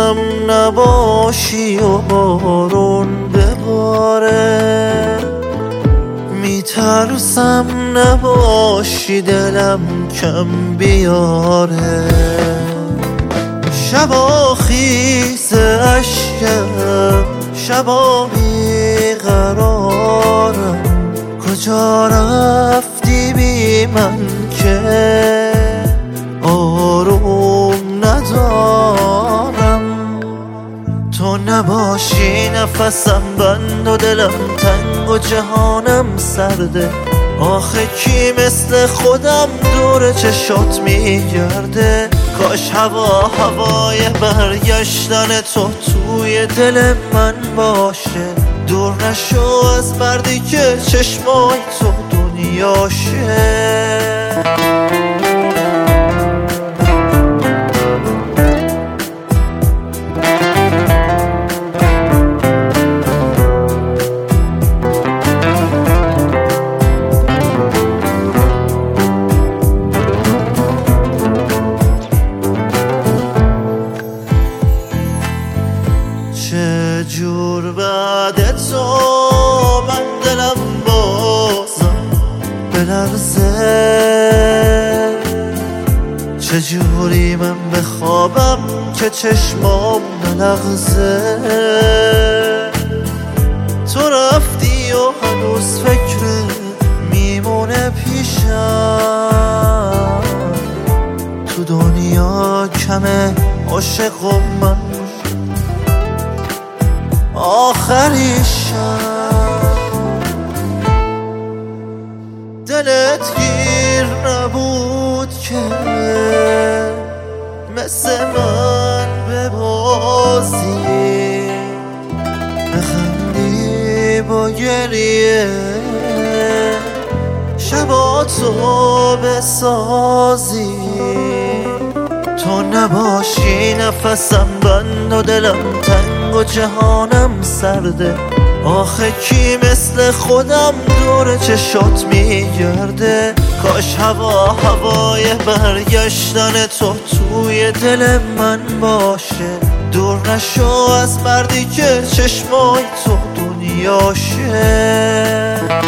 میترسم نباشی و بارون بباره، میترسم نباشی دلم کم بیاره. شبا خیز اشکم، شبا بیقرارم، کجا رفتی بی من که آروم ندارم. تو نباشی نفسم بند و دلم تنگ و جهانم سرده. آخه کی مثل خودم دور چشات میگرده؟ کاش هوای برگشتن تو توی دل من باشه. دور نشو از مردی که چشمای تو دنیاشه. چه جور بعد تو من دلم بازم بلرزه، چه جوری من بخوابم که چشمام نلغزه. تو رفتی و هنوز فکر میمونه پیشم. تو دنیا کمه عاشق و من آخری شب. دلت گیر نبود که مثل من ببازی، بخندی با گریه، شبا تو بسازی. تو نباشی نفسم بند و دلم تنگ و جهانم سرده. آخه کی مثل خودم دور چشات میگرده؟ کاش هوای برگشتن تو توی دل من باشه. دور نشو از مردی که چشمای تو دنیاشه.